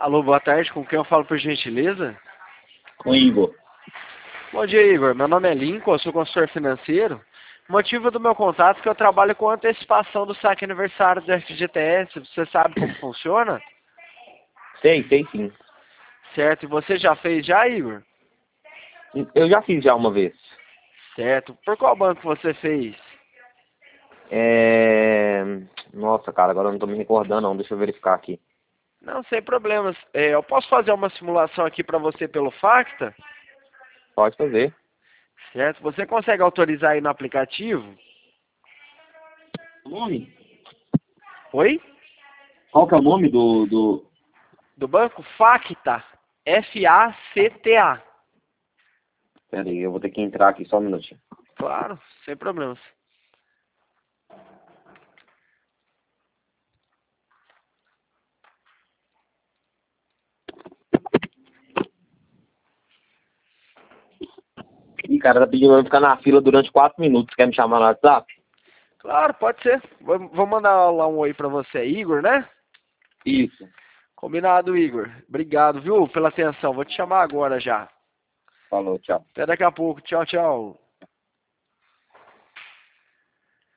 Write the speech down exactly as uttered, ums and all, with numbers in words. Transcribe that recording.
Alô, boa tarde, com quem eu falo por gentileza? Com o Igor. Bom dia, Igor. Meu nome é Lincoln, eu sou consultor financeiro. O motivo do meu contato é que eu trabalho com antecipação do saque aniversário do F G T S. Você sabe como funciona? Sei, sei sim. Certo. E você já fez já, Igor? Eu já fiz já uma vez. Certo. Por qual banco você fez? É... Nossa, cara, agora eu não tô me recordando não. Deixa eu verificar aqui. Não, sem problemas. É, eu posso fazer uma simulação aqui para você pelo Facta? Pode fazer. Certo. Você consegue autorizar aí no aplicativo? O nome? Oi? Qual que é o nome do... do... Do banco Facta. F A C T A. Pera aí, eu vou ter que entrar aqui só um minutinho. Claro, sem problemas. Ih, cara, tá pedindo pra eu ficar na fila durante quatro minutos. Quer me chamar no WhatsApp? Claro, pode ser. Vou, vou mandar lá um oi pra você, Igor, né? Isso. Combinado, Igor. Obrigado, viu, pela atenção. Vou te chamar agora já. Falou, tchau. Até daqui a pouco. Tchau, tchau.